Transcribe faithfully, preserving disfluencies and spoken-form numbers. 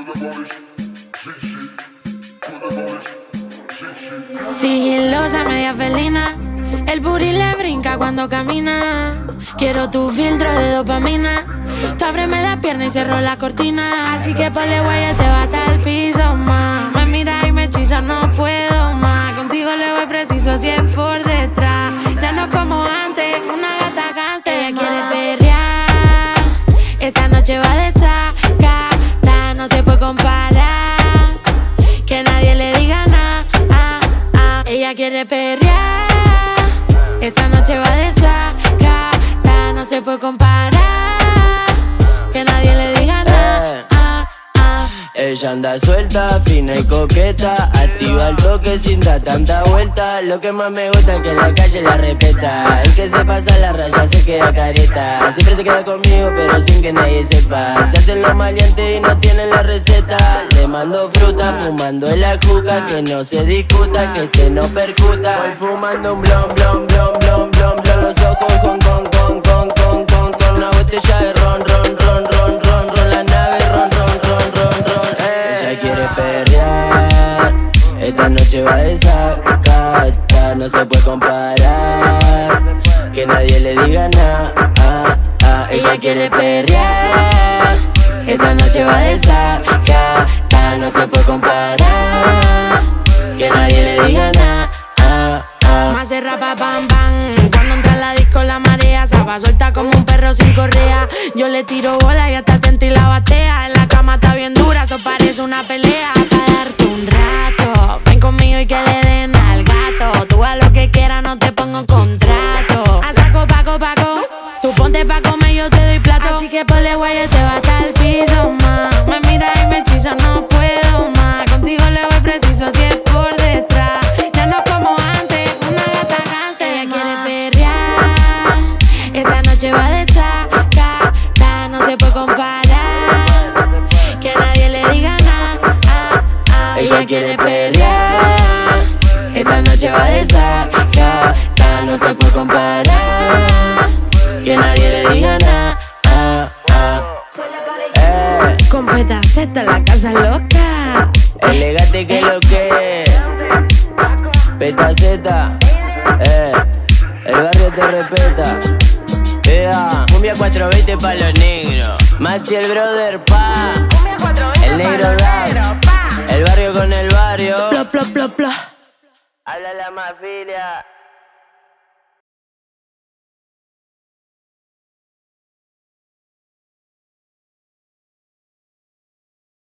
Sigilosa, media felina, el booty le brinca cuando camina. Quiero tu filtro de dopamina. Tú ábreme la pierna y cierro la cortina. Así que ponle guaya, te va hasta el piso, ma. Me mira y me hechiza, no puedo más. Contigo le voy preciso si es por detrás. Ya no como antes, una gata cante. Ella quiere perrear, esta noche va de sacata. No se puede comparar, que nadie le diga nada. Ah, ah. Ella quiere perrear, esta noche va de sacata. No se puede comparar, que nadie le diga nada. Ah, ah. Ella anda suelta, fina y coqueta. Activa el toque sin dar tanta vuelta. Lo que más me gusta es que en la calle la respeta. El que se pasa la raya se queda careta. Siempre se queda conmigo pero sin que nadie sepa. Se hacen los maleantes y no tienen la receta. Le mando fruta fumando en la juca. Que no se discuta, que este no percuta. Voy fumando un blon, blon, blon, blon, blon, blon. Los ojos con, con, con, con, con, con, con una botella de ron, ron, ron, ron, ron, ron. La nave ron, ron, ron, ron, ron. Ella quiere perrear, esta noche va de sacata. No se puede comparar, que nadie le diga nada. Ah, ah. Ella quiere perrear, esta noche va de sacata. No se puede comparar, que nadie le diga nada. Ah, ah. Más se rapa pam pam. Cuando entra a la disco la marea se va suelta como un perro sin correa. Yo le tiro bola y hasta atenta y la batea. En la cama está bien dura, eso parece una pelea. Para darte un rato, ven conmigo y que le den al gato. Tú haz lo que quieras, no te pongo en contrato. A saco, paco, paco, tú ponte pa' comer, yo te doy plato. Así que ponle guaya, te va hasta el piso, ma. Me mira y me hechiza, no puedo más. Contigo le voy preciso si es por detrás. Ya no como antes, una gata cante. Ella quiere perrear, esta noche va de sacata. No se puede comparar, que nadie le diga nada. Ah, ah. Ella quiere perrear, esta noche va de sacata. No se puede comparar, que nadie le diga nada. Ah, ah. Eh. Con Petaceta, la casa loca. Elegante que lo que Petaceta, eh. El barrio te respeta. Yeah. Cumbia cuatro veinte pa' los negros. Maxi el brother, pa. El negro da. El barrio con el barrio. Plo, plo, plo, plo. Habla la mafia.